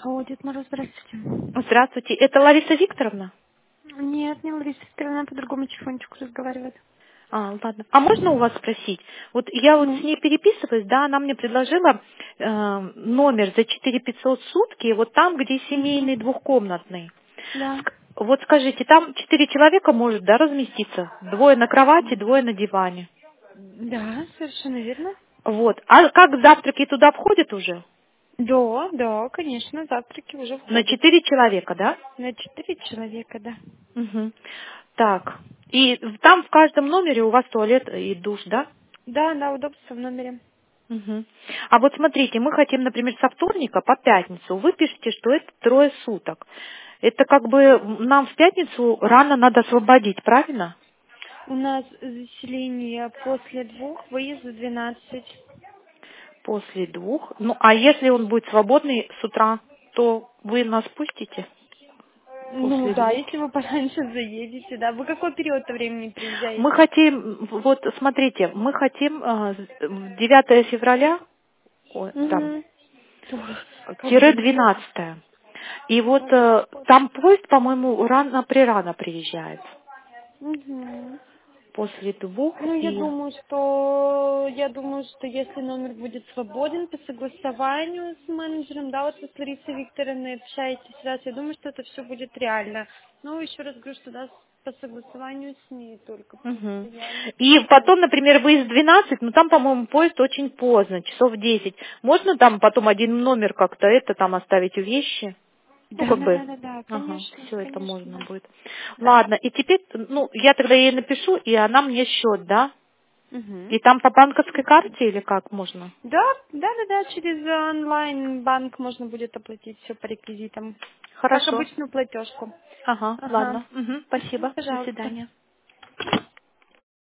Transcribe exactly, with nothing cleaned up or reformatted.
О, Дед Мороз, здравствуйте. Здравствуйте, это Лариса Викторовна? Нет, не Лариса Викторовна, по другому телефончику разговаривает. А, ладно. А можно у вас спросить? Вот я вот с Ну, ней переписываюсь, да, она мне предложила э, номер за четыре пятьсот сутки, вот там, где угу. семейный двухкомнатный. Да. Ск- Вот скажите, там четыре человека может, да, разместиться? Двое на кровати, двое на диване. Да, совершенно верно. Вот. А как завтраки туда входят уже? Да, да, конечно, завтраки уже На входят. четыре человека, да? На четыре человека, да. Мгм. Так. И там в каждом номере у вас туалет и душ, да? Да, да, удобство в номере. Мгм. А вот смотрите, мы хотим, например, со вторника по пятницу. Вы пишете, что это трое суток. Это как бы нам в пятницу рано надо освободить, правильно? У нас заселение после двух, выезд в двенадцать. После двух. Ну, а если он будет свободный с утра, то вы нас пустите Ну после да, двух? если вы пораньше заедете, да. Вы какой период времени Мы приезжаете? хотим, вот смотрите, мы хотим э, девятое февраля, ой, там, Угу. Как тире далеко. двенадцатое. И вот Как э, далеко. там поезд, по-моему, рано-прирано приезжает. Угу. После двух Ну, я и... думаю, что я думаю, что если номер будет свободен по согласованию с менеджером, да, вот вы с Ларисой Викторовной общаетесь раз, я думаю, что это все будет реально. Но еще раз говорю, что да, по согласованию с ней только, потому Мгм. что я не И знаю. потом, например, выезд двенадцать, но там, по-моему, поезд очень поздно, часов десять. Можно там потом один номер как-то это там оставить у вещи? Ну, Да, как да, бы, да, да, да, ага, конечно, все это конечно, можно да. будет. Да. Ладно, и теперь, ну, я тогда ей напишу, и она мне счет, да? Угу. И там по банковской карте или как можно? Да, да, да, да, через онлайн банк можно будет оплатить все по реквизитам. Как Хорошо. обычную платежку. Ага, Ага. ладно. Мгм, Мгм, спасибо. До пожалуйста. свидания.